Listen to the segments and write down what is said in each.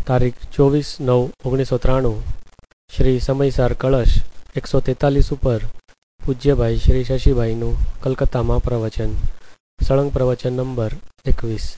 તારીખ 24/9/1993 શ્રી સમયસાર કળશ 143 ઉપર પૂજ્યભાઈ શ્રી શશીભાઈનું કલકત્તામાં પ્રવચન. સળંગ પ્રવચન નંબર 21.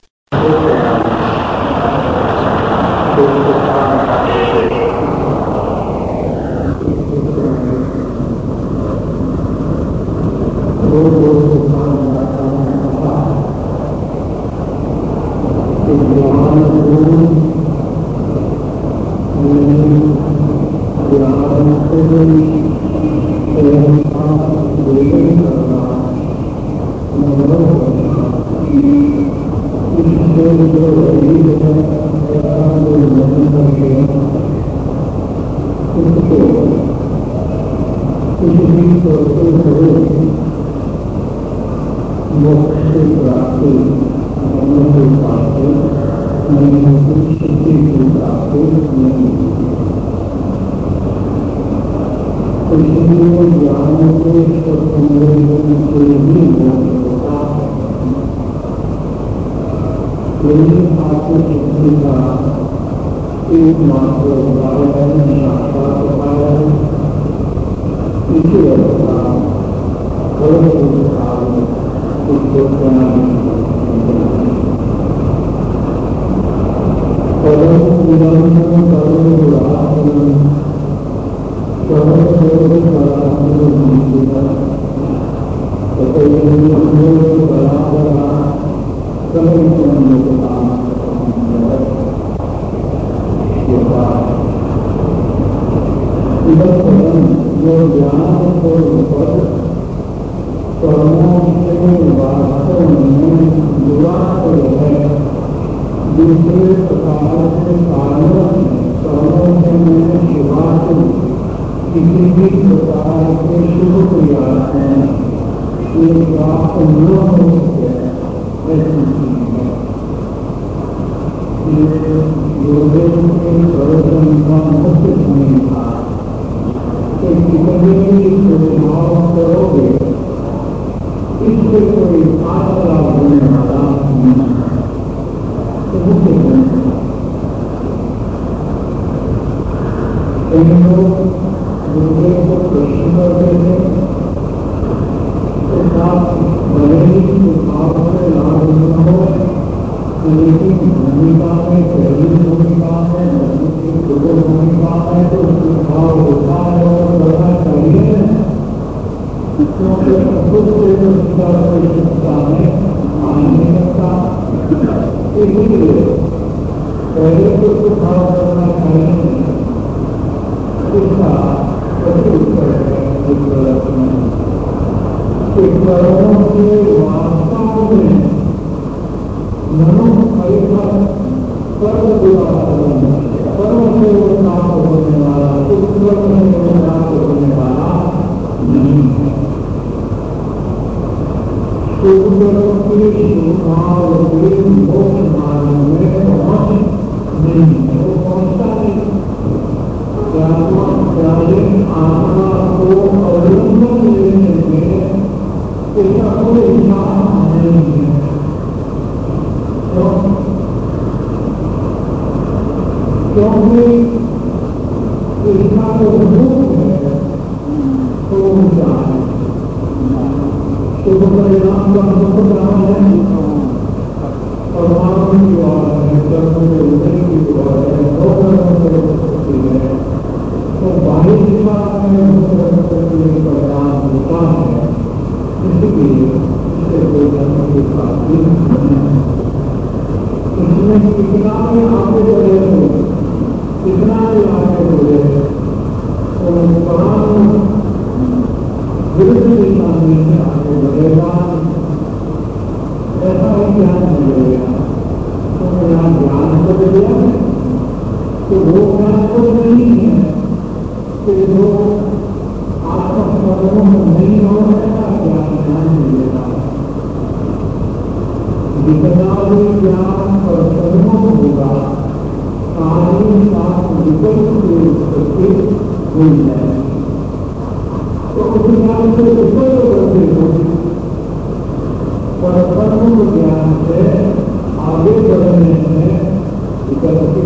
आगे बढ़ने में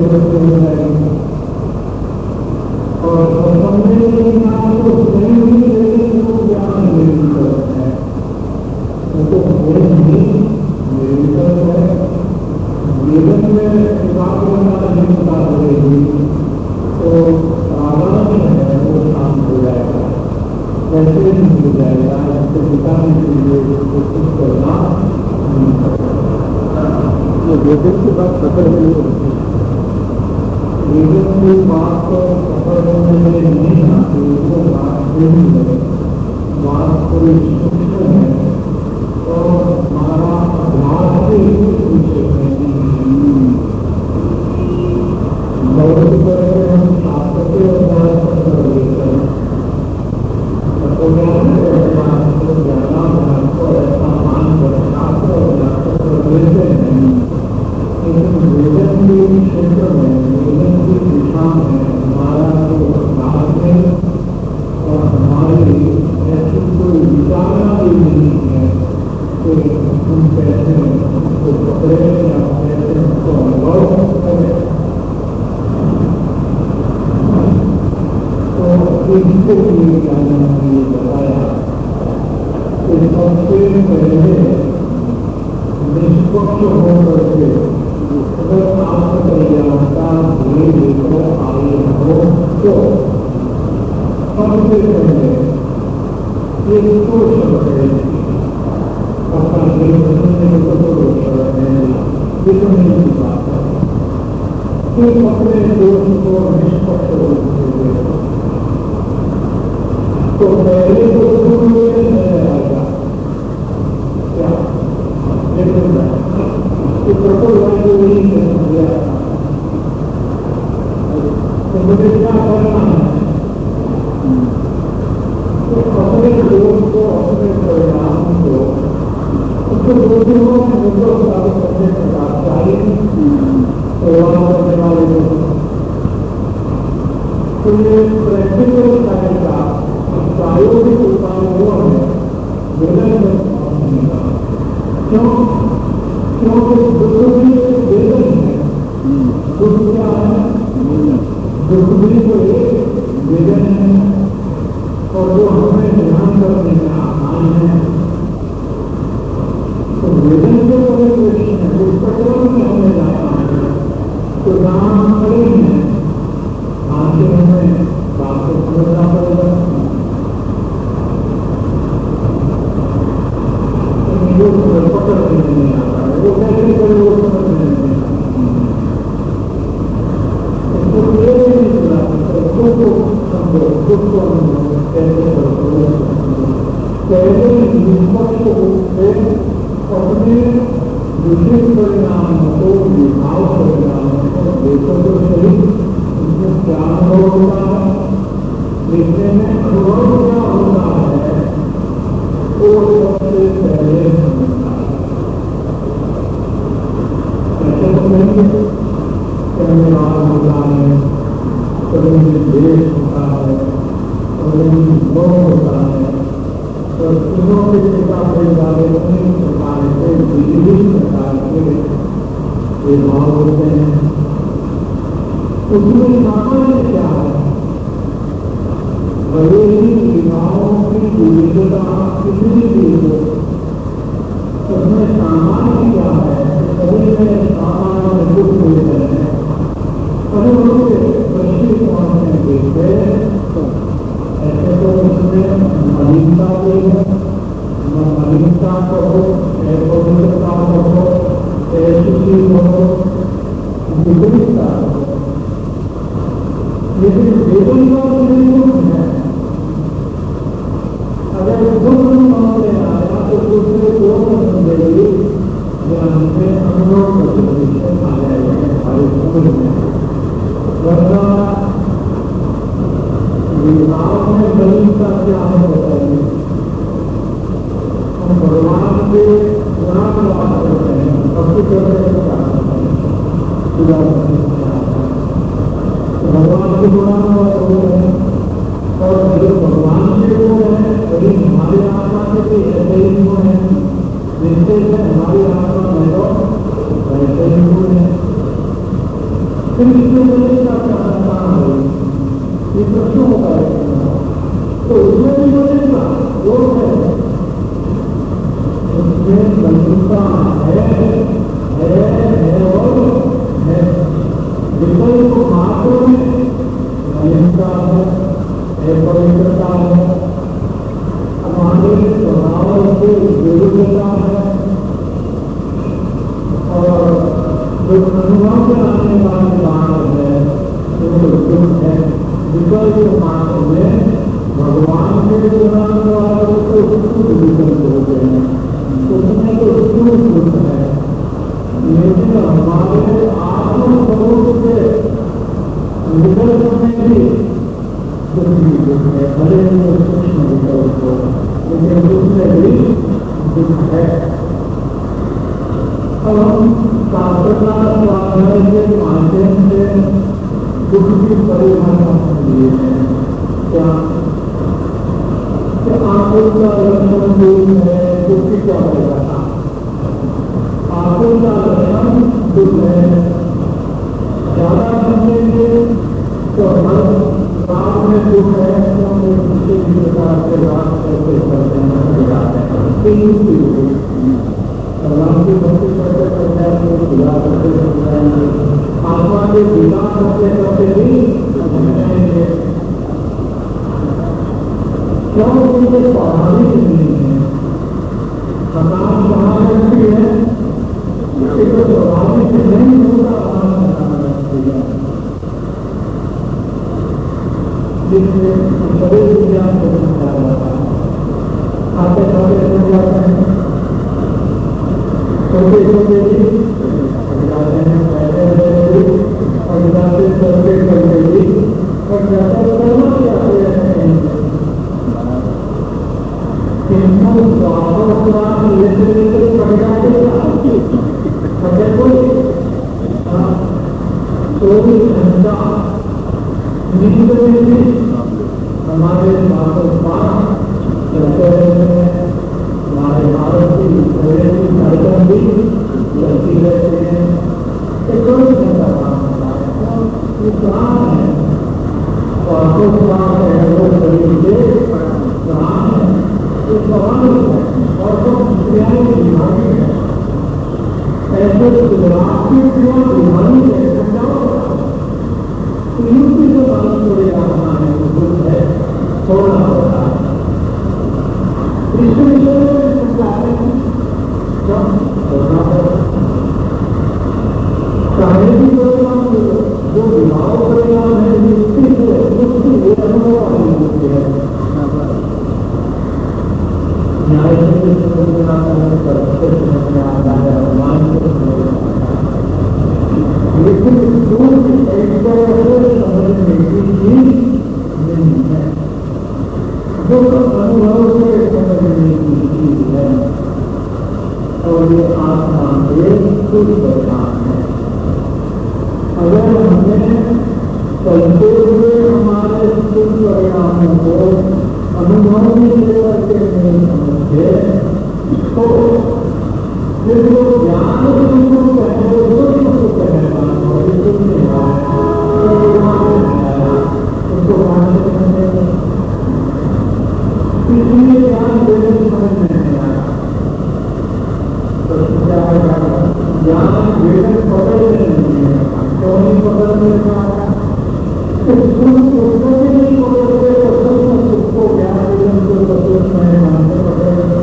फिर से मिलने का क्या कारण है, ये प्रश्न होता है। तो उसमें भी बोलेगा वो है, उसमें बंधुता है और है। विकल्प मात्र में मलिनता है, पवित्रता है, हमारे स्वभाव से विरुद्धता है, और जो अनुभव में आने वाली बात है वो दुख है। विकल्प मात्र में भगवान के गुणान वालों को शुद्ध विकल्प होते हैं, उसमें तो शुद्ध दुख है। लेकिन हमारे आत्मस्वरूप से विकल्प में भी दुख है, भले ही सूक्ष्म विकल्प हो, लेकिन उसमें भी दुख है। अब हम शास्त्रता स्वाध्याय के माध्यम से दुख की परिभाषा समझिए हैं। क्या आकुल का लक्षण दुख है, दुख की क्या परिभाषा? आकुल का लक्षण दुख है। ज्यादा समझेंगे तो हर काम में दुख है, क्योंकि किसी भी प्रकार से बात करते करते हैं भगवान की भक्ति करते करते पूजा करते समझाएंगे, आत्मा के विकास करते करते भी समझाएंगे। क्यों? उनके स्वाभाविक नहीं है। थकान कहाँ रहती है? तो स्वाभाविक नहीं होता, वहाँ थकान रहती है। जिससे शरीर विज्ञान को समझाया जाता है। आते खाते हो जाते हैं, छोटे छोटे भी पढ़ जाते हैं, पहले भी पढ़ जाते, करते करते भी पढ़ जाते, करना चाहते हैं। किंतु स्वास्थ्य पुराण लेते लेते पढ़ जाते, पढ़े कोई 24 घंटा नींद में भी हमारे पास चलते रहते हैं। हमारे भारत की कार्यक्रम भी चलती रहते हैं। एक 24 घंटा काम होता है, ये प्राण है, स्वास्थ्य प्राण है, वो शरीर के प्राण है, ये स्वाभाविक है और सब क्रियाएं विभागी है। ऐसे आपकी क्रिया विभागी है, समझाओ। युक्ति से मालूम पड़ेगा हमारे दुख है, थोड़ा होता है। इसके विषय में समझाते हैं जब होना है शारीरिक परिणाम जो विभाव परिणाम है, युक्ति से युक्ति वो अनुभव वाली युक्ति है। न्याय से समझ में आता है, तर्क से समझ में आता है, अनुमान से समझ में आता है। लेकिन दूर एक तरह से समझने की चीज नहीं है, जो अनुभव से समझने की चीज है। और ये आत्मा के कुछ परिणाम है। अगर हमने चलते हुए हमारे कुछ परिणामों को अनुभव में लेकर के नहीं समझे तो फिर वो ज्ञान को कहने वो उसको कहना और उसको नहीं आया उसको मानने समझेंगे, इसलिए ज्ञान देने समझ नहीं आया। तो क्या है ज्ञान वेदन पकड़ने नहीं है, क्यों नहीं पकड़ने का? उसको नहीं पकड़ते तो उसको ज्ञान वेदन को सचोट नहीं मानते पकड़ेंगे।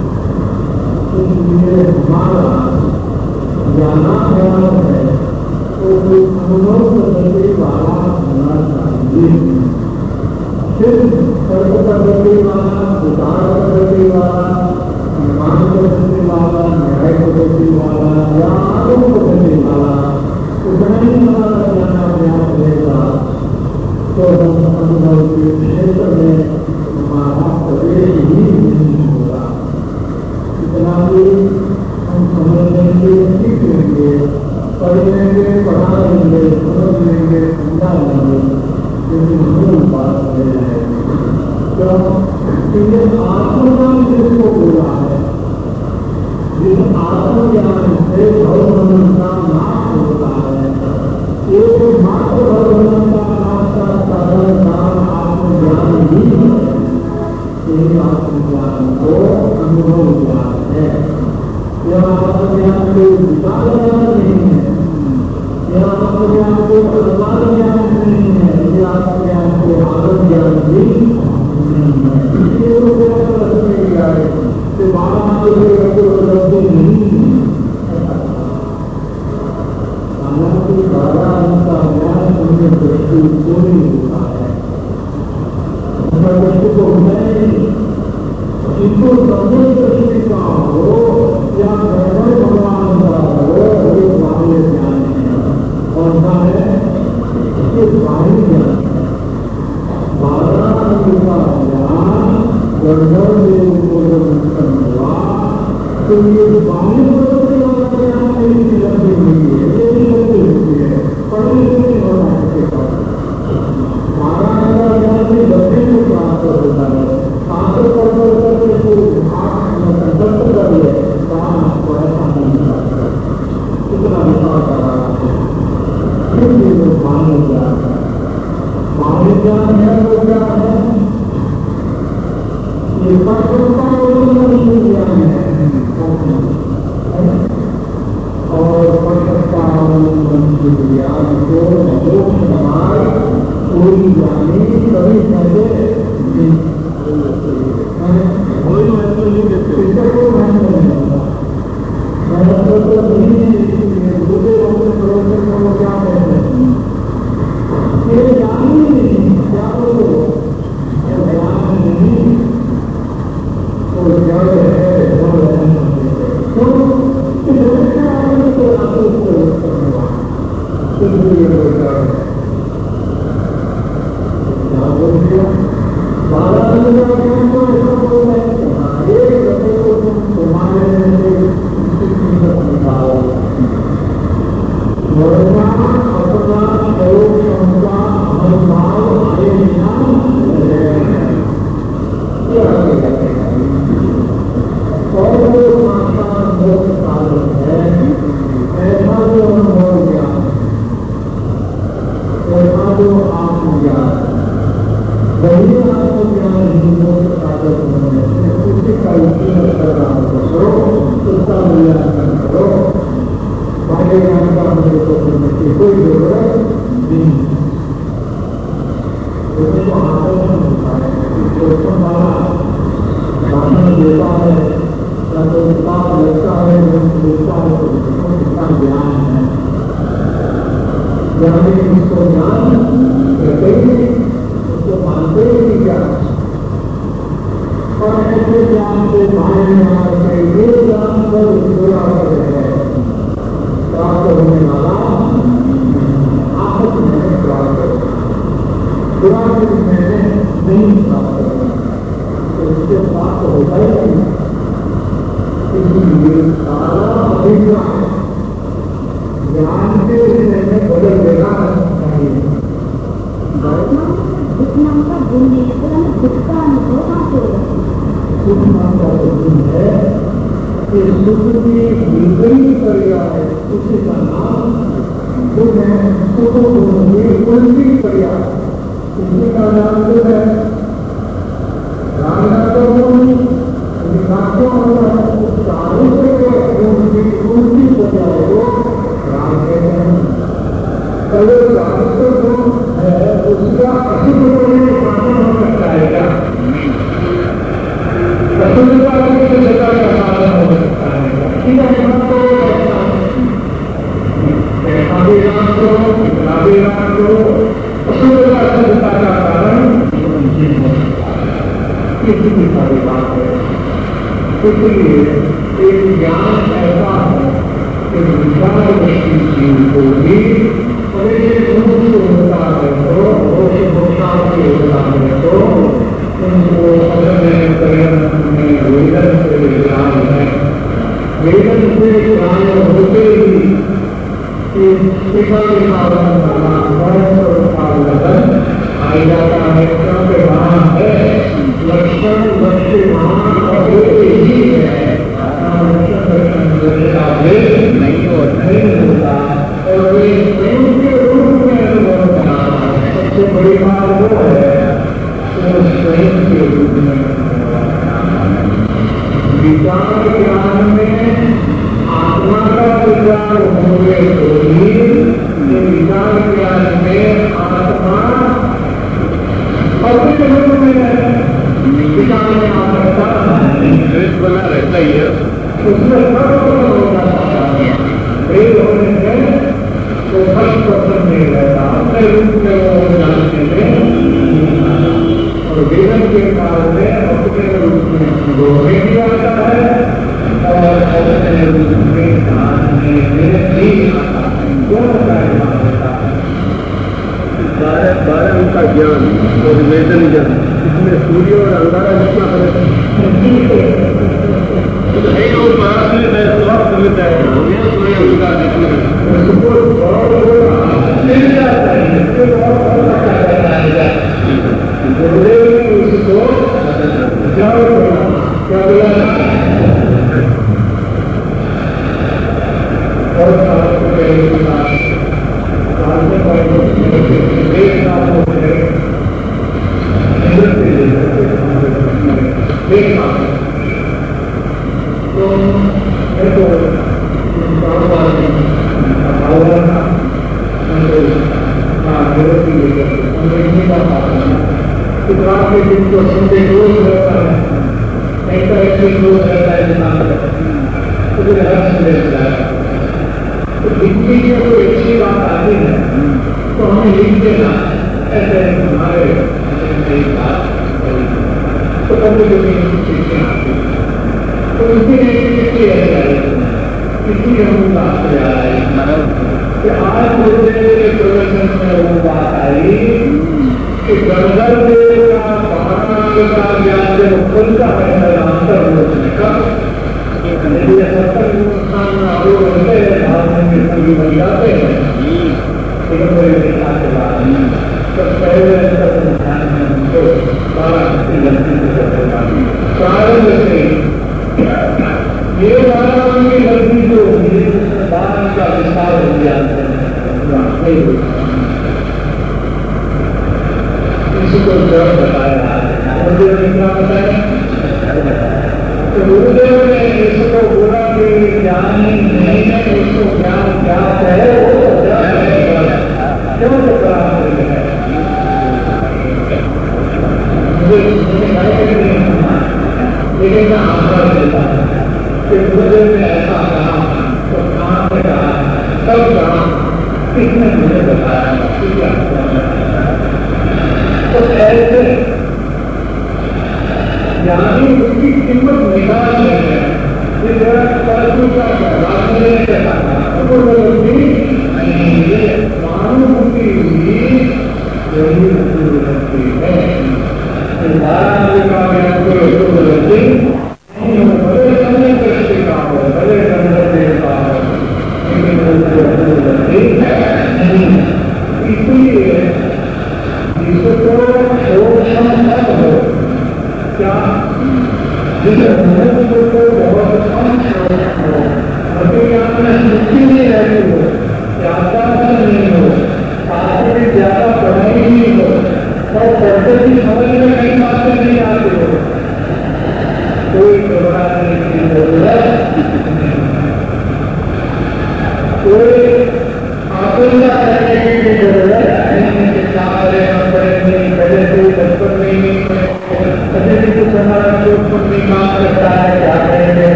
इसलिए हमारा ज्ञानाध्यान है तो अनुभव करने वाला होना चाहिए। सिर्फ तर्क करने वाला, विचार करने वाला, अनुमान करने वाला, न्याय करने वाला या आरोप करने वाला उतना ही हमारा ज्ञानाध्यान रहेगा तो हम अनुभव के क्षेत्र में हमारा प्रवेश ही नहीं होगा। इतना भी हम समझ लेंगे, सीख लेंगे, पढ़ लेंगे, पढ़ा लेंगे, समझ लेंगे, समझा लेंगे, लेकिन मूल बात रह जाएगी। क्यों? क्योंकि आत्मज्ञान जिसको बोला है, जिस आत्मज्ञान से भवबंधन का नाश होता है, ये मात्र भगवान का रास्ता साधन नाम आत्मज्ञान ही है। यही आत्मज्ञान को अनुभव ज्ञान है। यह आत्मज्ञान कोई विचार ज्ञान नहीं है, यह आत्मज्ञान को अनुमान ज्ञान नहीं है, यह आत्मज्ञान को आनंद ज्ञान भी नहीं है। इसलिए वो किया है कि बाबा नहीं हालांकि बाबा उनका ज्ञान उनके दृष्टि को नहीं होता है, उनका दृष्टि को नहीं, इनको समझ दृष्टि का हो या गड़बड़ भगवान का हो, ये बाह्य ज्ञान है। कौन सा है? ये बाह्य ज्ञान है। बाबा उनका ज्ञान गड़बड़ में उनको जब उत्पन्न हुआ तो ये बाह्य ज्ञान नहीं लगी हुई है, ये भी लगी हुई है, पढ़ने से नहीं होना है। महाराज का ज्ञान भी बच्चे को प्राप्त होता है, शास्त्र करते कंडक्ट कर ले काम आपको ऐसा नहीं होता, इतना विचार कर रहा है। ये लोग मान्य ज्ञान है, मान्य ज्ञान है वो क्या है? ये पटता ज्ञान है और पटता ज्ञान को मोक्ष समाज कोई जाने कभी पहले कोई महत्व नहीं देते, इसका कोई महत्व नहीं होता। महत्व तो नहीं दूसरे अपने प्रवचन को क्या कहते हैं, ये ज्ञान ही नहीं, क्या बोलो ज्ञान नहीं तो जड़ है, तो नहीं होता ज्ञान में आत्मा और विचार में आ सकता बना रहता ही है, उसमें वेद होने से तो फर्स्ट पर्सन नहीं रहता, अपने रूप में वो जानते हैं और वेदन के काल में अपने रूप में बोलने भी आता है और अपने रूप में जानने में भी आता है, दोनों का होता है। 12 उनका ज्ञान और वेदन ज्ञान, इसमें सूर्य और अंगारा जितना फर्क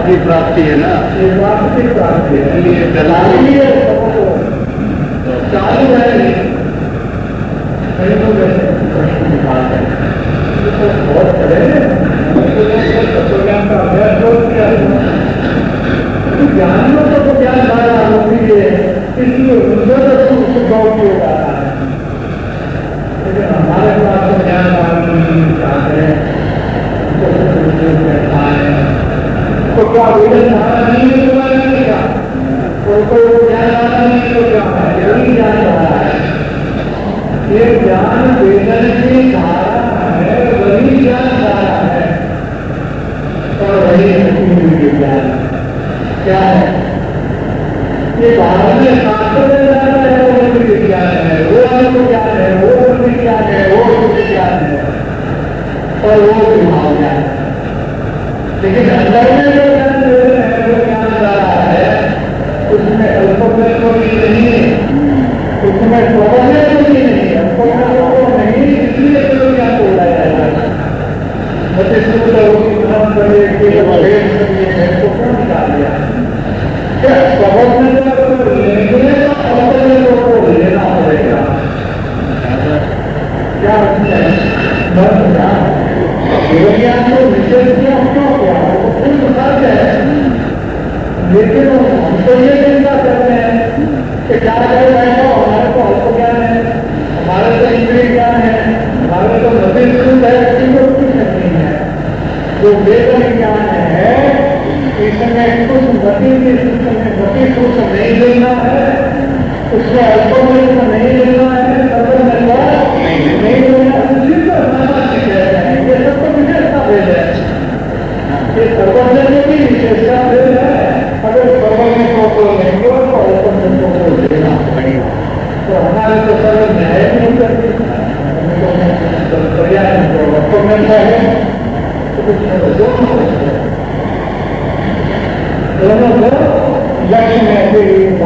की प्राप्ति है ना, ये स्वास्थ्य की प्राप्ति है। ये चालू है प्रश्न निकालते हैं तो बहुत बड़े तत्वज्ञान का अभ्यास बहुत किया। ज्ञान में तो ज्ञान धारा होती है, इसलिए उन्नत स्वभाव की हो रहा है। लेकिन हमारे पास तो ज्ञान धारा नहीं चाहते हैं, तो क्या वेदन धारा नहीं है तुम्हारे क्या? कोई ज्ञान धारा नहीं तो क्या है? यही ज्ञान धारा है। ये ज्ञान वेदन की धारा है, वही ज्ञान धारा है और वही ज्ञान क्या है? ये भारत में शास्त्र में जाना है, वो विज्ञान है, वो विज्ञान है, वो विज्ञान है, वो विज्ञान है और वो विभाग ज्ञान है। लेकिन अंदर में जो ज्ञान दे रहे हैं, वो ज्ञान धारा है, उसमें अल्पज्ञ को भी नहीं है, उसमें स्वप्न को भी नहीं है, अल्पज्ञ को नहीं, इसलिए तो ज्ञान को उड़ाया जाता है। बच्चे सूत्र उपक्रम करे के भेद करिए को क्यों निकाल दिया? क्या स्वप्न में लेने तो अल्पज्ञ को लेना पड़ेगा? क्या है? बस ज्ञान ज्ञान को निषेध किया क्यों किया? वो खुद सच है, लेकिन हम तो ये चिंता करते हैं कि क्या करे बैठो, हमारे को अल्प ज्ञान है, हमारे तो इंद्रिय ज्ञान है, हमारे तो मति शुद्ध है, किसी को कुछ नहीं है। जो वेदन ज्ञान है इसमें कुछ मति कुछ नहीं लेना है, उसमें अल्प में नहीं लेना है, सर्व में नहीं लेना है। ये सब तो विशेषता भेद है, ये सर्वज्ञ में भी विशेषता भेद है। अगर सर्वज्ञ को लेंगे तो अल्पज्ञ को लेना पड़ेगा, तो हमारे तो सर्व न्याय नहीं करते, पर्याय अल्पज्ञ है तो कुछ दोनों को लक्ष्य में से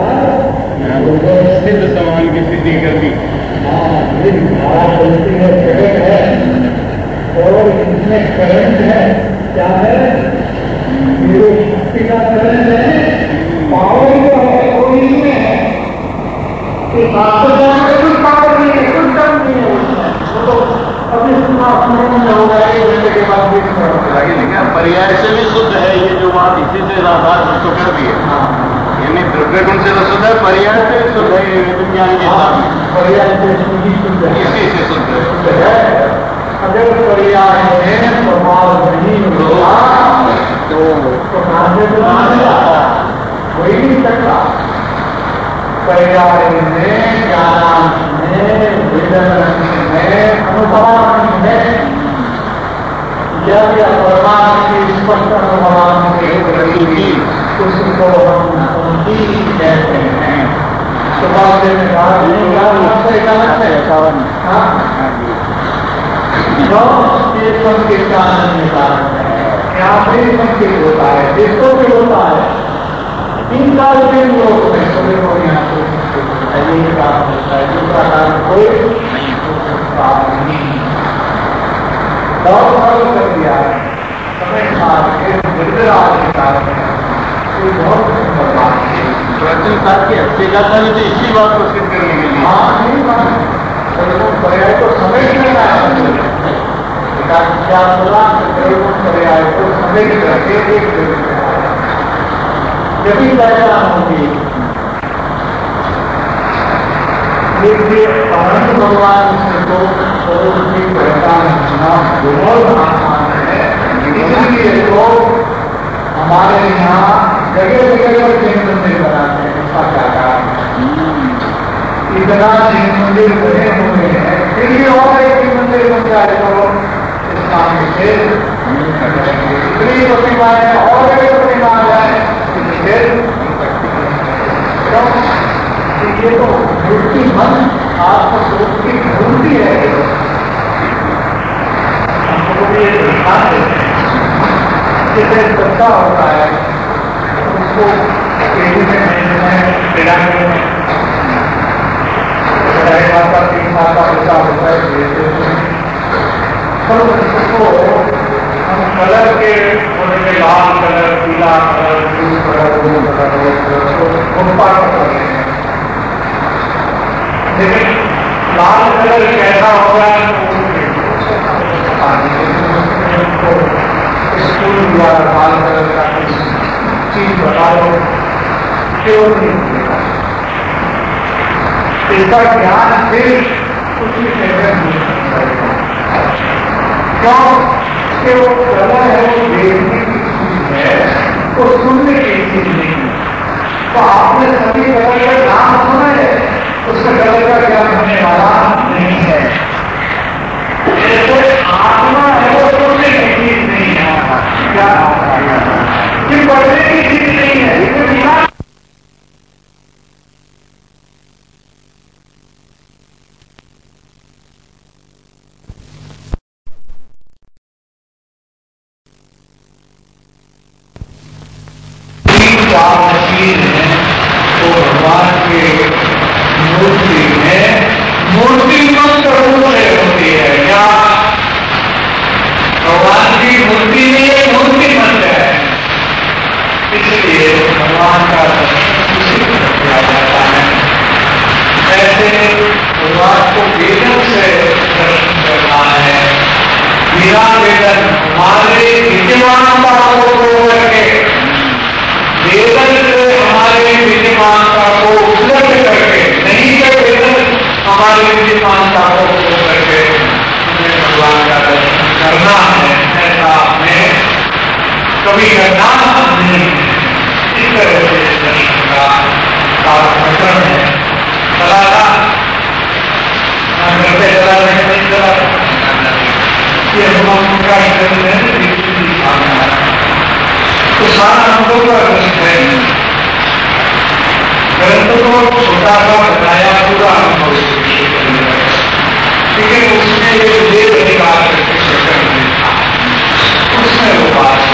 सिद्ध समान की सिद्धि कर दी। धारा चलती है, जगत है और इसमें करंट है। क्या है? मेरे शक्ति का करंट है, पावर जो है वो इसमें है। कुछ पावर नहीं है, कुछ दम नहीं है उसमें। वो तो अभी स्मरण में होगा, 1 घंटे के बाद भी स्मरण में लगेगा। लेकिन पर्याय से भी शुद्ध है ये जो बात, इसी से आधार तो कर दिए। यानी द्रव्य गुण से तो शुद्ध है, पर्याय से शुद्ध है, ये विज्ञान के साथ पर्याय से शुद्ध है, इसी से शुद्ध है। अगर पर्याय में प्रभाव नहीं होगा तो कहाँ से कोई नहीं सकता। पर्याय में, ज्ञानांश में, वेदनांश में, अनुभवांश में, जब यह परमात्मा की स्पष्ट अनुभवांश रहेगी उसको हम कहते हैं। सुबह से में कहा मन के कारण निकाल है, यहाँ भी संकेत होता है, जिसको भी होता है। 3 साल के लोग में सभी को यहाँ से यही काम होता है, दूसरा काम कोई काम नहीं। बहुत साल कर दिया है, समय साल के निर्विराज के कारण कोई बहुत सुंदर बात है। प्राचीन काल की हत्या जाता है तो इसी बात को सिद्ध करने के लिए। हाँ, नहीं बात पर्याय को समझ लेना है। क्या बोला पर्याय को समझ करके यदि पहचान होगी। देखिए अनंत भगवान को स्वरूप की पहचान होना बहुत आसान है, इसलिए तो हमारे यहाँ जगह जगह पर जैन मंदिर बनाते हैं। इसका क्या कारण है? इतना जैन मंदिर बने हुए हैं, फिर भी और एक मंदिर बन जाए तो इस काम से इतनी प्रतिमा है और एक प्रतिमा है, ये तो मूर्ति मन आत्मस्वरूप की मूर्ति है। हमको भी एक दृष्टांत जैसे बच्चा होता है, उसको पेटी में पिलाने में 3 साल का बच्चा होता है, उसको कलर के होने में लाल कलर, पीला colour, blue colour, blue colour वो पाठ कर रहे हैं। लेकिन लाल कलर कैसा होगा स्कूल द्वारा लाल कलर का चीज बता दो, क्यों नहीं मिलेगा? इसका ज्ञान फिर कुछ भी कहकर नहीं सकता। क्यों? कि वो कला है, वो देखने की चीज है, वो सुनने की चीज नहीं है। तो आपने सभी कलर का नाम सुना है, उसका कलर का ज्ञान होने वाला नहीं है। जैसे आत्मा है, वो सुनने की चीज नहीं है, क्या कि पढ़ने की चीज नहीं है, लेकिन तो भगवान के मूर्ति में मूर्तिमंत रूप से होती है। क्या भगवान की मूर्ति में ये मूर्तिमंत है, इसलिए भगवान का दर्शन किया जाता है। ऐसे भगवान को वेदन से दर्शन करना है। बिना वेदन हमारे विद्यमानता को करके वेदन से हमारे विद्यमानता को उपलब्ध करके, नहीं कर वेदन हमारे विद्यमानता को उपलब्ध करके हमें भगवान का दर्शन करना है। ऐसा हमें कभी करना नहीं है। इस तरह से दर्शन का प्रकरण है। चलाना करते चला नहीं चला, ये हम क्या करते हैं, तो सारा हमको का ग्रंथ है। ग्रंथ को छोटा सा बताया, पूरा अनुभव, लेकिन उसमें एक देव अधिकार करके शक्कर नहीं था। उसमें वो बात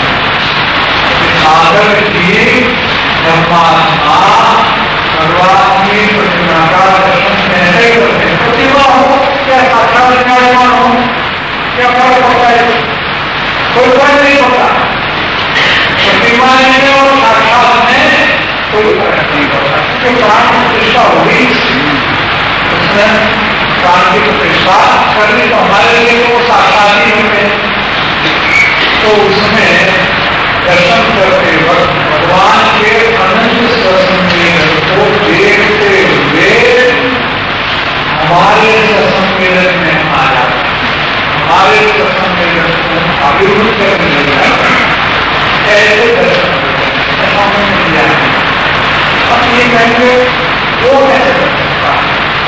साधक की परमात्मा भगवान की प्रतिमा का दर्शन कैसे करते हैं। प्रतिमा हो क्या साक्षात्कार हो, क्या फर्क होता है? कोई फर्क नहीं होता। प्रतिमा में और साक्षात में कोई फर्क नहीं होता। क्योंकि प्राण प्रतिष्ठा होगी, उसने प्राण की प्रतिष्ठा करनी तो हमारे लिए तो साक्षात ही होते। तो उसमें दर्शन करते वक्त भगवान के अनंत सम्मेलन को देखते हुए हमारे सम्मेलन में आ जाते, हमारे सम्मेलन को अभिवृद्ध करने लग जाते। ऐसे दर्शन ऐसा हमने किया है। अब ये कहेंगे वो कैसे कर सकता है?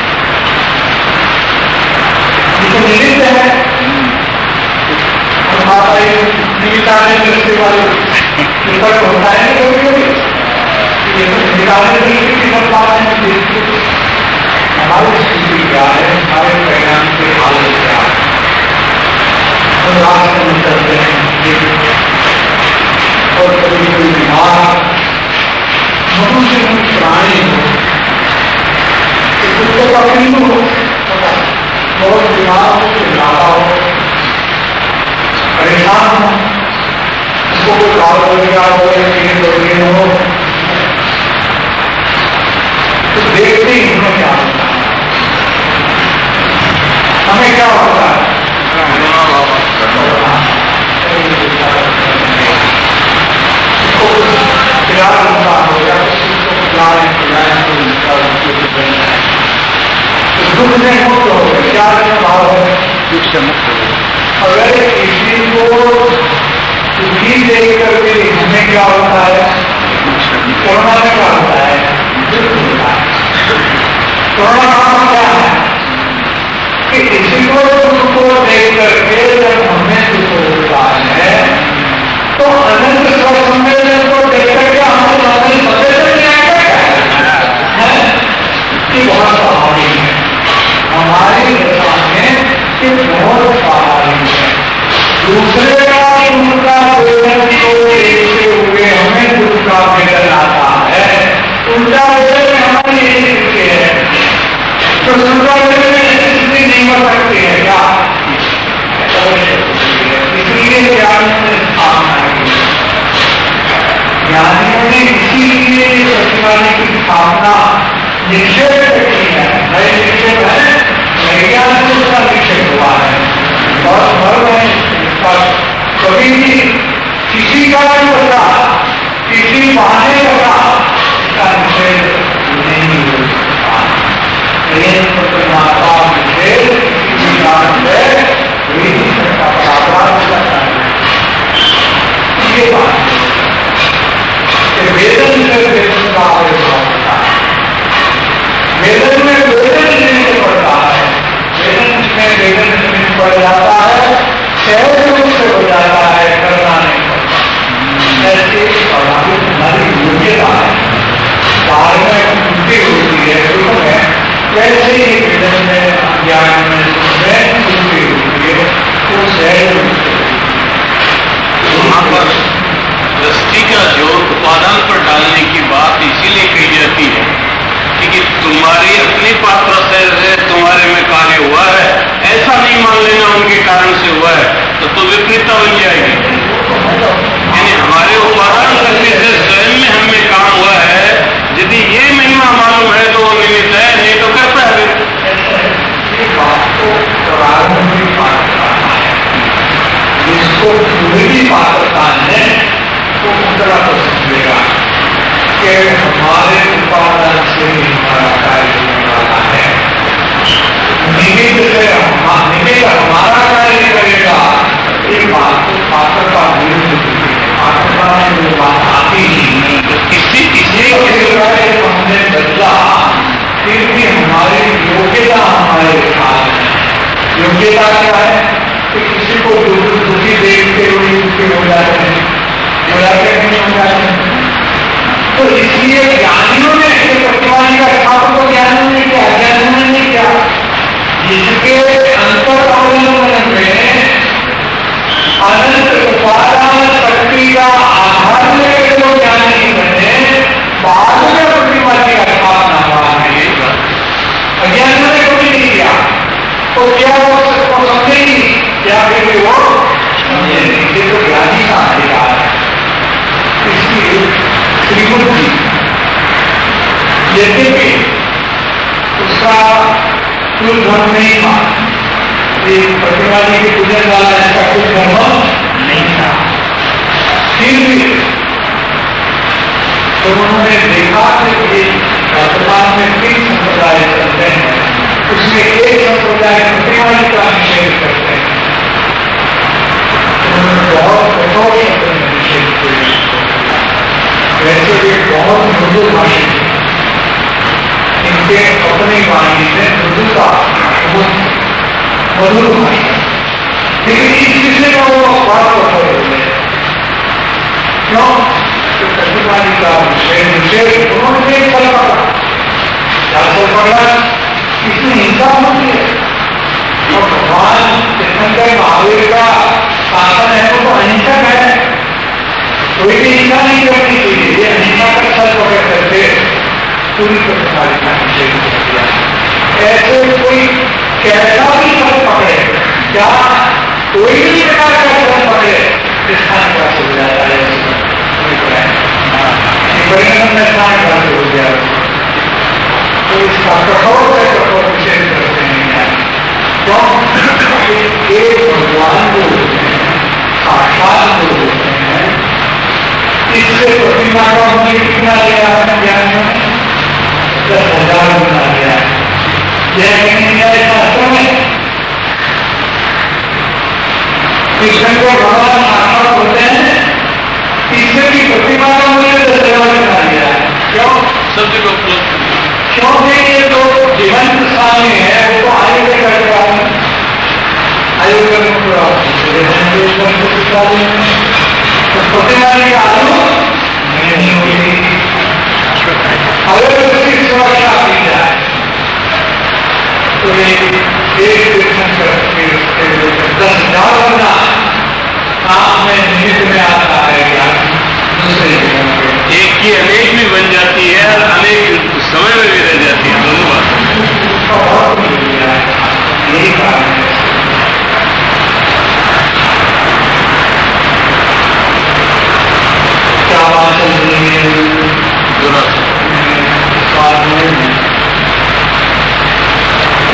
ये तो निमित्त है। और माता ये निमित्ताने दृष्टि वाली विफल होता है, ये तो निमित्ताने दृष्टि की सब बात है। हमारी स्थिति क्या है, हमारे परिणाम के हालत क्या है, और रास्ते में चलते हैं। और कभी कोई बीमार मनुष्य में प्राणी हो, कुत्ते का पिंडू हो, बहुत बीमार हो, चिल्लाता हो, परेशान हो, उसको कोई काल हो गया हो या हो, तो देखते ही हमें क्या होता है? हमें क्या होता है? प्यार उनका हो गया, प्यार दुख से मुक्त हो गए। प्यार का भाव है दुख से मुक्त हो गए। अगर किसी को दुखी देख करके हमें क्या होता है? कोरोना में क्या होता है? दुख होता है। कोरोना का क्या है कि किसी को दुख को देख करके जब हमें दुख होता है तो अनंत सम्मेलन को देख करके हमारे अपनी मदद नहीं आएगा कि बहुत स्वाभाविक है। हमारी दशा में कि बहुत स्वाभाविक है। दूसरे का उनका वेदन को देखते हुए हमें दुख का वेदन आता है। उनका वेदन हमारी यही स्थिति है, तो उनका वेदन स्थिति नहीं हो सकती है क्या? इसलिए क्या ज्ञानियों ने इसीलिए प्रतिमानी की स्थापना निक्षेप की है। नए निक्षेप है, वैज्ञानिक से उसका निक्षेप हुआ है और धर्म है इसका कभी भी किसी का नहीं होता, किसी बहाने होता इसका निषेध नहीं हो सकता। लेकिन परमात्मा निषेध किसी कारण से हो ही नहीं सकता, अपराध हो जाता है। ये बात वेदन से वेदन का आविर्भाव होता है, वेदन में वेदन निमित्त पड़ता है, वेदन में वेदन निमित्त पड़ जाता है, सहज रूप से हो जाता है, करना नहीं पड़ता। ऐसे स्वाभाविक हमारी योग्यता है, बाहर में बुद्धि होती है, सुख है, वैसे ही वेदन में ज्ञान में बुद्धि होती है, तो सहज रूप से। वहां पर दृष्टि का जोर उपादान पर डालने की बात इसीलिए कही जाती है कि तुम्हारी अपनी पात्र से तुम्हारे में कार्य हुआ है, ऐसा नहीं मान लेना उनके कारण से हुआ है, तो विपरीतता बन जाएगी। यानी हमारे उपादान करने से स्वयं में हमें काम हुआ है, यदि ये महिमा मालूम है तो वो निमित्त है, नहीं तो करता है। जिसको पूरी पात्रता है तो उतना तो समझेगा कि हमारे उपादान से हमारा कार्य होने वाला है। निमित्त से निमित्त हमारा कार्य करेगा, ये बात तो पात्रता विरुद्ध होती है। पात्रता में वो बात आती ही नहीं। किसी हमने बदला, फिर भी हमारी योग्यता हमारे हाथ में। योग्यता क्या है कि किसी को दुखी देखते हुए दुखी हो जाते हैं, नहीं हो जाते हैं। तो इसलिए ज्ञानियों ने प्रतिमानी का स्थापन तो ज्ञानियों ने किया, ज्ञानियों ने नहीं किया। जिसके अंतर अवलंबन में अनंत उपादान शक्ति का आधार लेकर जो ज्ञानी बने, बाद में प्रतिमानी का स्थापना हुआ है। अज्ञानियों ने कभी नहीं किया, तो क्या वो सबको समझेगी, क्या फिर वो समझेगी। ये तो ज्ञानी का अधिकार है। इसलिए श्रीमद जी यद्यपि उसका कुल धर्म नहीं था, एक प्रतिमानी के पूजन वाला ऐसा कुछ धर्म नहीं था, फिर भी तो उन्होंने देखा कि वर्तमान में 3 संप्रदाय चलते हैं, उसमें एक संप्रदाय प्रतिमानी का निषेध करते हैं। उन्होंने बहुत कठोर शब्द में निषेध किया। वैसे भी बहुत मृदु भाषी थे, इनके अपनी वाणी में मृदुता, मधुर भाषा, लेकिन इस विषय में वो बात कठोर हो गए। क्यों? तो प्रतिमानी का निषेध उन्होंने नहीं कर पाया। इसमें हिंसा होती है और भगवान तीर्थंकर महावीर का शासन है वो तो अहिंसक है, कोई भी हिंसा नहीं करनी चाहिए। ये अहिंसा का छल पकड़ करके पूरी प्रतिमानी का निषेध कर दिया। ऐसे कोई कैसा भी छल पकड़े, क्या कोई भी प्रकार का छल पकड़े, स्थान का हो जाता है। परिणाम में स्थान का हो गया तो इसका कठोर से कठोर निषेध करते हैं। क्यों? एक भगवान जो होते हैं, साक्षात जो होते हैं, इससे प्रतिमा का हमने कितना लिया है ज्ञान में? 10,000 बना लिया है। यह कहीं शास्त्रों में कृष्ण को भगवान साक्षात होते हैं, इससे भी प्रतिमा का मूल्य 10,000 बना लिया है। क्यों? सत्य को उपलब्ध, क्योंकि ये जो जीवंत स्वामी है वो तो आयु में कर रहा है, आयु करने पूरा तो प्रतिमानी का आयु नहीं होगी। अगर उसकी सुरक्षा की जाए तो एक तीर्थंकर 10,000 बनना काम में निमित्त में आता है। दूसरे एक की अनेक भी बन जाती है और अनेक समय में भी रह जाती है, दोनों बात। यही कारण है। क्या बात चल रही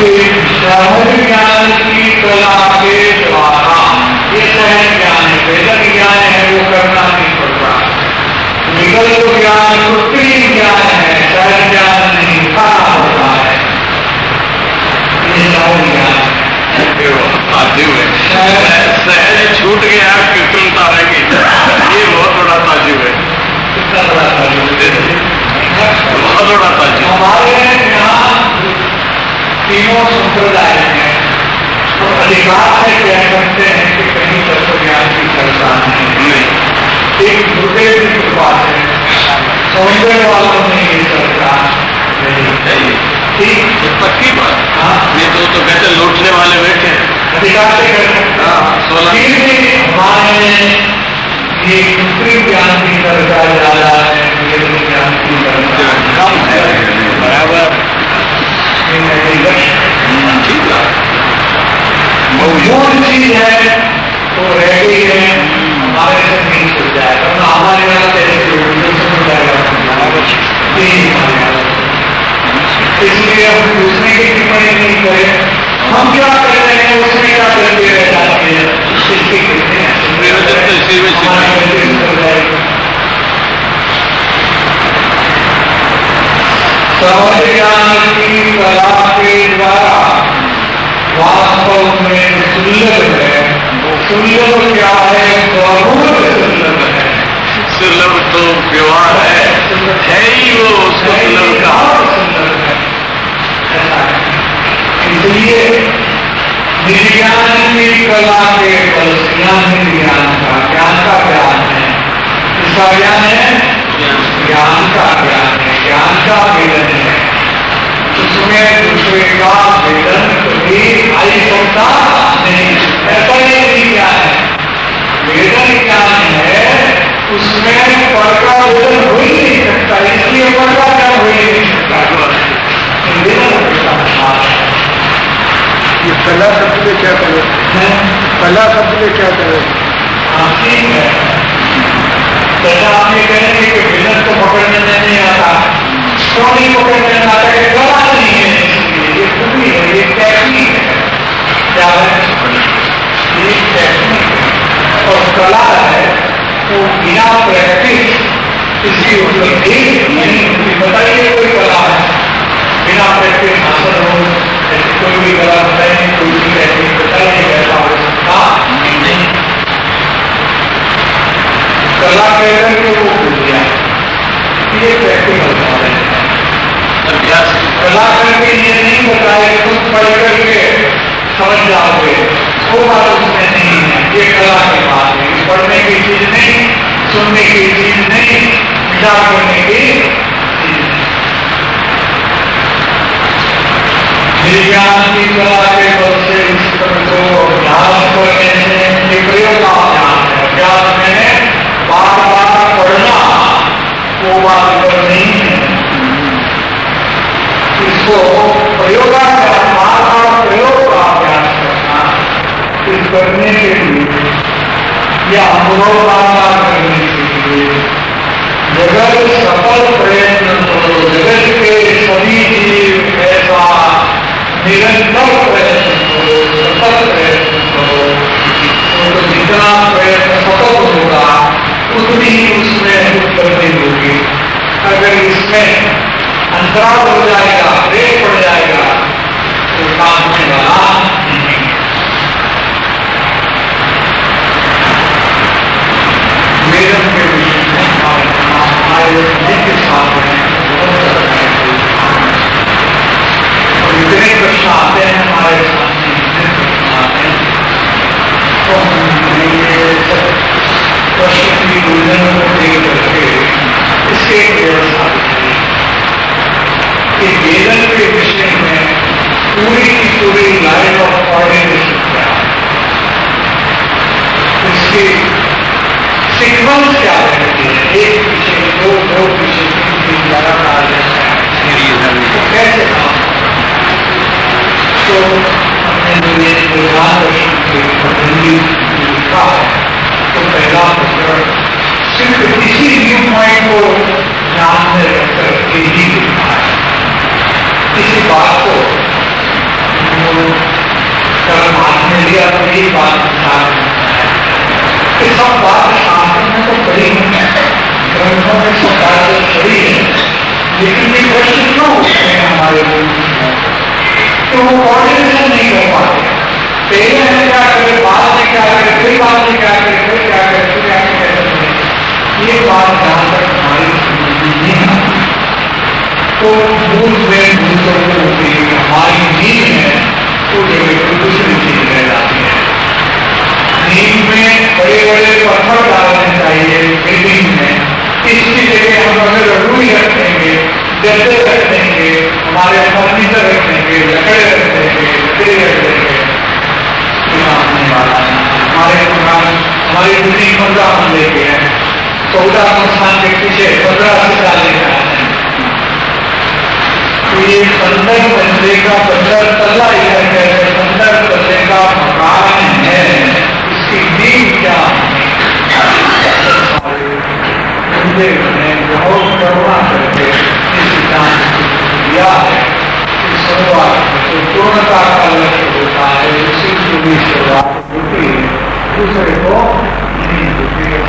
कि सहज ज्ञान की कला के द्वारा, ये सहज ज्ञान है, वेदन ज्ञान है, वो करना नहीं पड़ता। विकल्प ज्ञान कृत्रिम ज्ञान है, सहज ज्ञान नहीं, खाना होता है। ये सहज ज्ञान है। सहज छूट गया, कृत्रिमता रह गई, ये बहुत बड़ा ताजुब है। कितना बड़ा ताजुब है, बहुत बड़ा ताजुब। हमारे यहाँ तीनों संप्रदाय हैं तो अधिकार से कह सकते हैं कि कहीं तत्व ज्ञान की चर्चा नहीं। एक गुरुदेव की कृपा है, सौंदर्य वालों ने ये चर्चा नहीं। ठीक पक्की बात। हाँ, ये तो कहते लौटने वाले बैठे हैं, अधिकार से कह सकते हैं। हमारे ये कृत्रिम ज्ञान की चर्चा ज्यादा है, वेद ज्ञान की चर्चा कम है। बराबर मूल चीज है तो रह गई है, हमारे से नहीं छूट जाएगा, वरना हमारे यहाँ से छूट जाएगा। इसलिए हम दूसरे की टिप्पणी नहीं करें, हम क्या कर रहे हैं उसमें क्या करते रह जाते हैं, इसकी सहज ज्ञान की कला के द्वारा वास्तव में सुलभ है। सुलभ क्या है? बहुत सुलभ है। सुलभ तो व्यवहार है ही वो सुलभ का सुलभ है। इसलिए विज्ञान की कला के बल से ज्ञान का ज्ञान है, इसका ज्ञान है, ज्ञान का ज्ञान है, ज्ञान का वेदन है। उसमें दूसरे का वेदन कभी आई सकता नहीं। ऐसा नहीं ज्ञान है, वेदन ज्ञान है, उसमें पर का वेदन हो ही नहीं सकता, इसलिए पर का ज्ञान हो ही नहीं सकता। ये कला शब्द में क्या करें? कला शब्द में क्या करें? ठीक है, जैसा आप ये कहेंगे कि वेदन को पकड़ने नहीं आता, क्यों नहीं पकड़ने आता है? कला नहीं है, ये खूबी है, ये टेक्निक है। क्या है? ये टेक्निक है और कला है, तो बिना प्रैक्टिस इसकी उपलब्धि नहीं होती। बताइए कोई कला है बिना प्रैक्टिस हासिल हो, ऐसी कोई भी कला बताइए, कोई भी टेक्निक बताइए, ऐसा हो सकता नहीं। कला कहकर के वो भूल गया, ये प्रैक्टिकल नॉलेज है। कला करके ये नहीं बताए, खुद पढ़ करके समझ जाओगे, वो बात उसमें नहीं है। ये कला की बात है, पढ़ने की चीज नहीं, सुनने की चीज नहीं, विचार करने की चीज नहीं। विज्ञान की कला के बल से इस तरह को अभ्यास करने से ये प्रयोग का अभ्यास है। अभ्यास में बार बार पढ़ना वो बात पर नहीं है, इसको प्रयोगाभ्यास, बार बार प्रयोग का अभ्यास करना, इस करने के लिए या अनुभव बार करने के लिए जगत सफल प्रयत्न करो। जगत के सभी जीव ऐसा निरंतर प्रयत्न करो, सफल प्रयत्न करो, तो जितना प्रयत्न सफल होगा उतनी उसमें उत्पत्ति होगी। अगर इसमें अंतराल हो जाएगा, ब्रेक पड़ जाएगा, तो काम होने वाला नहीं। वेदन के विषय में हमारे के साथ और इतने प्रश्न आते हैं हमारे सामने, इतने प्रश्न आते हैं, तो हमने ये सब प्रश्न की उलझन को देख करके इसके व्यवस्था करें कि वेदन के विषय में पूरी की पूरी लाइफ ऑफ ऑर्डिनेशन क्या है, इसकी सीक्वेंस क्या रहती है, एक विषय, दो विषय, तीन लगातार तो कैसे काम, तो हमने जो ये दर्शन के हिंदी लिखा है, तो पहला प्रकरण सिर्फ इसी व्यू पॉइंट को ध्यान में रखकर के ही लिखा है। इसी बात को तो मूल में भूतों की हमारी नींद है वो जगह पर दूसरी चीज रह जाती है। नींद में बड़े बड़े पत्थर डालने चाहिए बिल्डिंग में, इसकी जगह हम अगर रसोई रख देंगे, गद्दे रख देंगे, हमारे फर्नीचर रख देंगे, लकड़े रख देंगे, लकड़ी रख देंगे, आने वाला है। हमारी बिल्डिंग 15 मंजिले की है, 14 स्थान के पीछे 15 से डालने का है। तो ये 15 मंजिले का 15 तल्ला इधर है, 15 तल्ले का मकान है, इसकी नींव क्या बहुत करुणा करके इस सिद्धांत दिया है कि शुरुआत जो पूर्णता का लक्ष्य होता है उसी की भी शुरुआत होती है, दूसरे को नहीं होती है।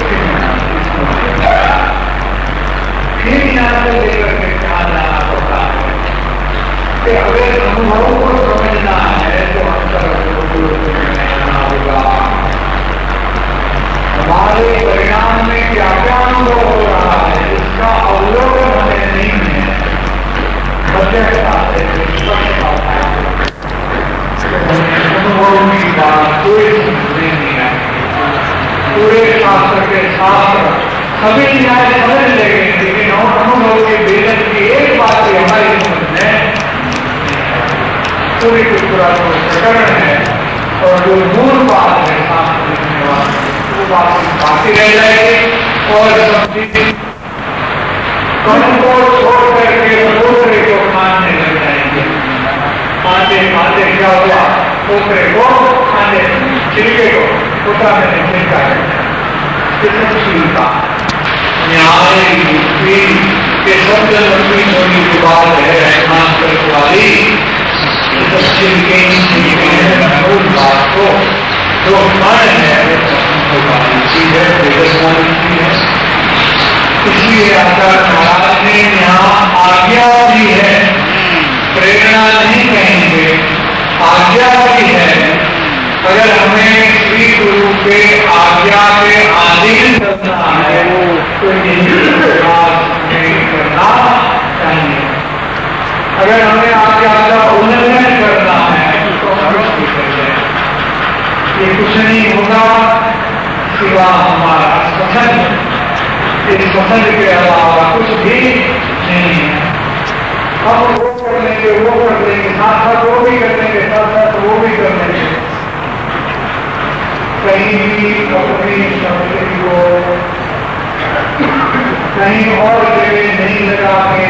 फिर यहाँ से लेकर के कहा जाना पड़ता है कि अगर अनुभवों को समझना है तो अंतर होगा। हमारे परिणाम में क्या क्या अनुभव हो रहा है इसका अवलोकन हमें नहीं है, मध्यस्थता से अनुभव की बात कोई समझने नहीं आई। पूरे शास्त्र के शास्त्र सभी न्याय समझ लेंगे, लेकिन अनुभव के वेदन की एक बात ही हमारी समझ में पूरी पूरा जो प्रकरण है और जो मूल बात है शास्त्र लिखने वाले बाकी रह जाएगी और सब चीजें कर्म को छोड़ करके दूसरे को मानने लग जाएंगे। मानते क्या हुआ, दूसरे को मानने छिलके को उतारने में चिंता करना न्याय युक्ति के सबसे लंबी छोटी जो बात है वाली मूल बात को जो मन है इसलिए आचार्य महाराज ने यहाँ आज्ञा दी है, प्रेरणा नहीं कहेंगे, आज्ञा भी है। अगर हमें श्री गुरु के आज्ञा के अधीन करना है तो नहीं करना चाहिए। अगर हमें आज्ञा का उल्लंघन करना है तो हम कुछ कर जाए, ये कुछ नहीं होगा सिवा हमारा पसंद, इस पसंद के अलावा कुछ भी नहीं है। हम वो कर लेंगे, वो कर लेंगे, साथ साथ वो भी कर लेंगे, साथ साथ वो भी कर लेंगे। कहीं भी अपनी शक्ति को कहीं और जगह नहीं लगा के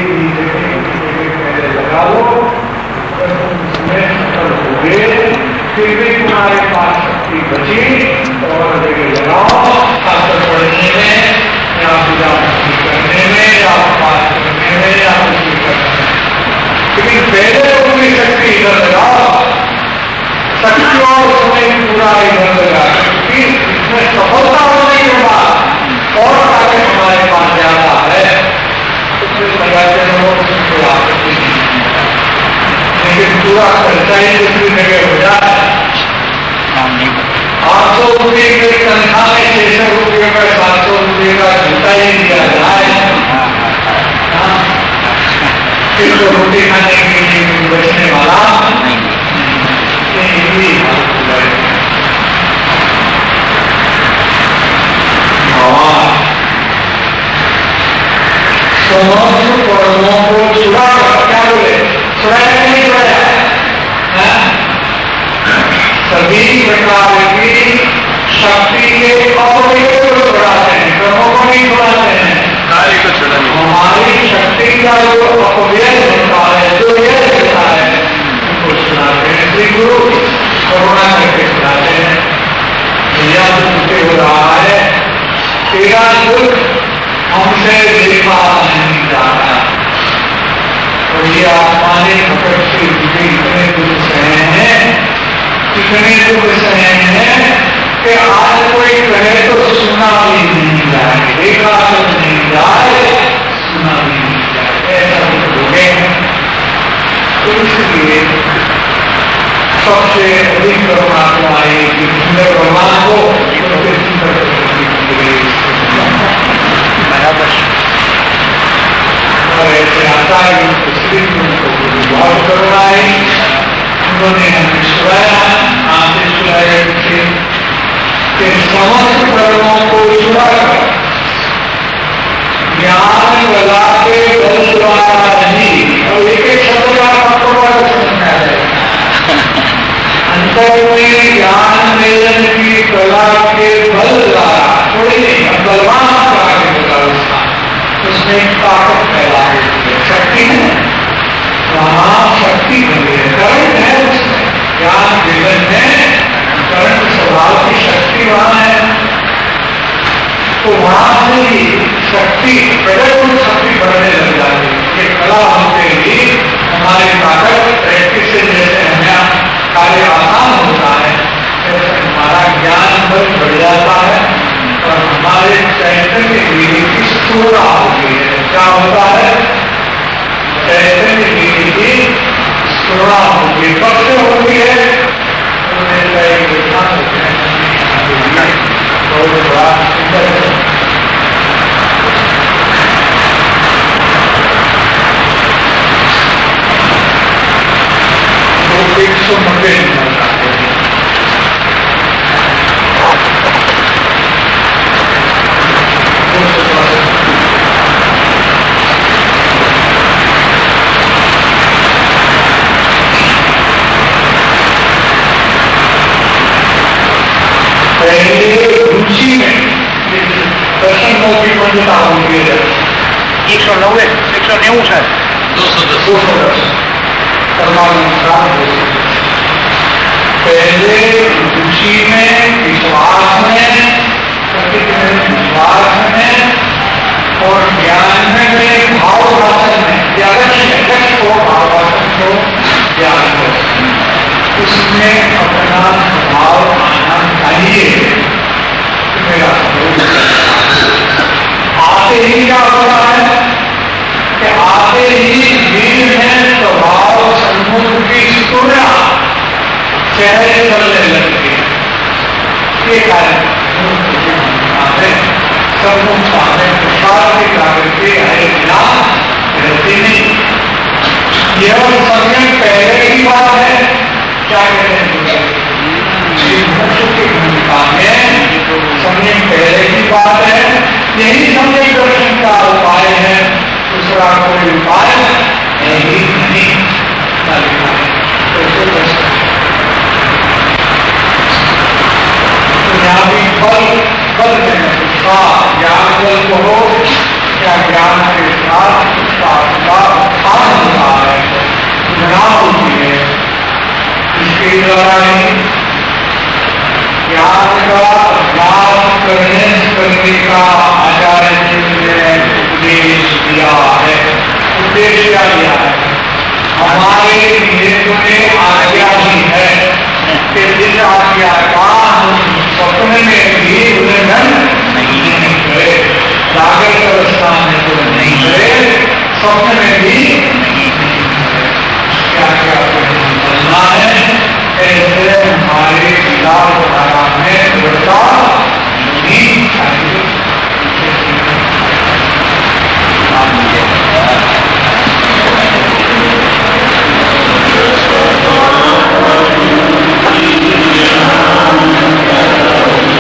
पहले लगा लो, उसमें सफल हो गए, फिर भी तुम्हारे पास शक्ति बची और जगह लगाओ, शास्त्र पढ़ने में या पूजा करने में या पाठ करने में या कुछ करने में, लेकिन पहले अपनी शक्ति इधर लगाओ, शक्ति और समय पूरा इधर लगा, क्योंकि इसमें सफलता होने के बाद और ताकत हमारे पास ज्यादा है, उसमें लगाते रहो, उसमें पूरा सकती नहीं, लेकिन पूरा खर्चा ही दूसरी जगह हो जाए। 800 रुपये की तनख्वाह में 600 रुपये का 700 रुपये का जूता ही दिया जाए, फिर तो रोटी खाने के लिए बचने वाला समस्त कर्मों को छुड़ा कर, क्या बोले, छुड़ाया नहीं छुड़ाया, सभी प्रकार की शक्ति के अपव्यय को छुड़ाते हैं, कर्मों को नहीं छुड़ाते हैं, कार्य को छुड़ाते हैं। हमारी शक्ति का जो अपव्यय होता है, जो यह होता है, उनको छुड़ाते हैं। श्री गुरु करुणा करके छुड़ाते हैं। भैया तुमसे हो रहा है, तेरा दुख हमसे देखा नहीं जाता, और ये आसमानी भगत से इतने दुख सहे हैं, इतने दुख सहे हैं कि आज कोई कहे तो सुना भी नहीं जाए, देखा तो नहीं जाए, सुना भी नहीं जाए, ऐसा दुख हो गए। तो इसलिए सबसे अधिक करुणा को आएगी सुंदर भगवान को, सबसे सुंदर और ऐसे माताएं उनको श्री उनको बहुत करुणा आई, उन्होंने हमें सुनाया, आते सुनाए कि समस्त कर्मों को छुड़ाकर ज्ञान कला के बल द्वारा नहीं, और एक एक शब्द का आपको बड़ा समझ आ जाएगा। अंतर में ज्ञान मेलन की कला के बल द्वारा थोड़ी नहीं, बलवान कला के बल उसमें ताकत पैदा होती है, शक्ति है, वहां शक्ति बनी है, करंट है उसमें, ज्ञान मेलन में करंट स्वभाव की शक्ति वहां है, तो वहां से ही शक्ति प्रगत शक्ति बढ़ने लग जाती है। ये कला होते ही हमारी ताकत प्रैक्टिस से जैसे हमें कार्य आसान होता है, जैसे हमारा ज्ञान बल बढ़ जाता है और हमारे चैतन्य वीर्य की स्थूलता होती है। क्या होता है? चैतन्य वीर्य की स्थूलता होती है, कब से होती है? बहुत बड़ा तो 190 रुचि में दर्शन की पंडिता होती है 190 है 210 परमाणु पहले रुचि में, विश्वास में, विश्वास में और ज्ञान में, भाव वासन में, लक्ष्य को भावासन को ज्ञान को, उसमें अपना भाव आना चाहिए। मेरा आते ही क्या होता है कि आते ही धीर है स्वभाव सन्मुख की तुलना चेहरे चलने लगती है, के कारण सन्मुख सामने प्रसाद की जागृति है बिना रहती नहीं। यह समय पहले की बात है, क्या कहते हैं की भूमिका में समय पहले की बात है, यही समय दर्शन का उपाय है, दूसरा कोई उपाय नहीं। तो यहाँ भी बल में उसका ज्ञान बल करो, क्या ज्ञान के साथ उसका उत्थान होता है, घृणा होती है। इसके द्वारा ही ज्ञान का अभ्यास करने का आचार्य जी ने उपदेश दिया है, उद्देश्य दिया है। हमारे नियम में आज्ञा ही है कि जिस आज्ञा का